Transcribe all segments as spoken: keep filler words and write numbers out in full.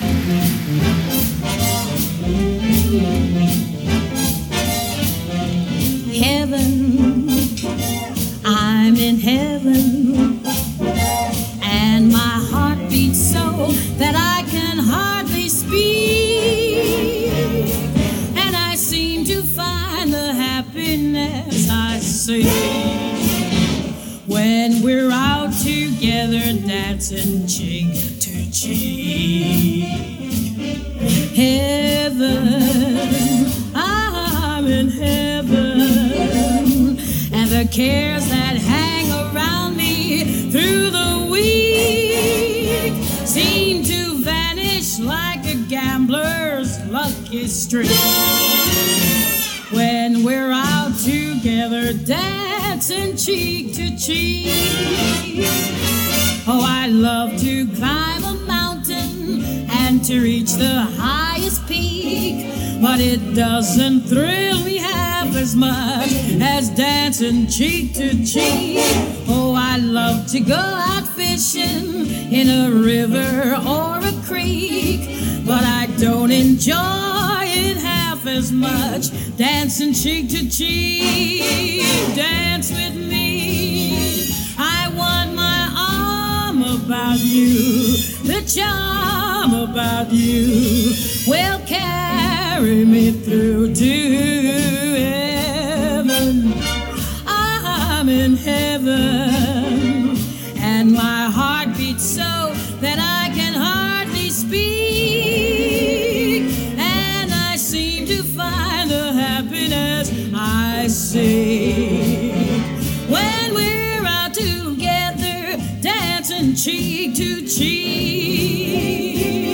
Heaven, I'm in heaven, and my heart beats so that I can hardly speak, and I seem to find the happiness I seek when we're out together dancing cheek to cheek. Heaven, I'm in heaven, and the cares that hang around me through the week seem to vanish like a gambler's lucky streak when we're out together dancing cheek to cheek. Oh, I love to climb a mountain and to reach the highest peak, but it doesn't thrill me half as much as dancing cheek to cheek. Oh, I love to go out fishing in a river or a creek, but I don't enjoy it half as much dancing cheek to cheek. Dance with me, I want my arm about you, the charm about you will carry me through to heaven. I'm in heaven, and my heart beats so that I can hardly speak, and I seem to find the happiness I seek when we're out together dancing cheek to cheek.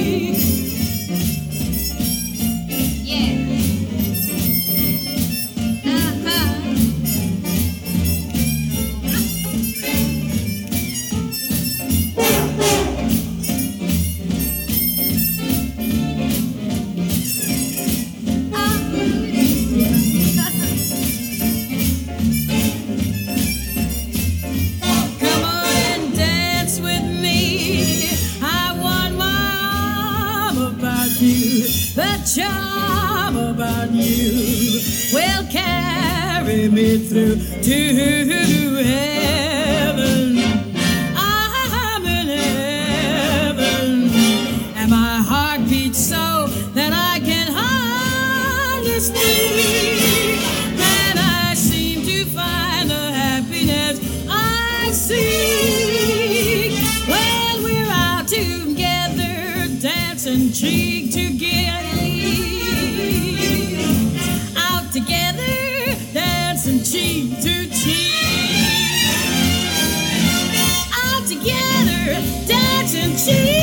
The charm about you will carry me through to heaven. I'm in heaven, and my heart beats so that I can hardly speak, and I seem to find the happiness I seek when we're out together dancing cheek to cheek. Out together, dancing cheek to cheek. Out together, dancing cheek.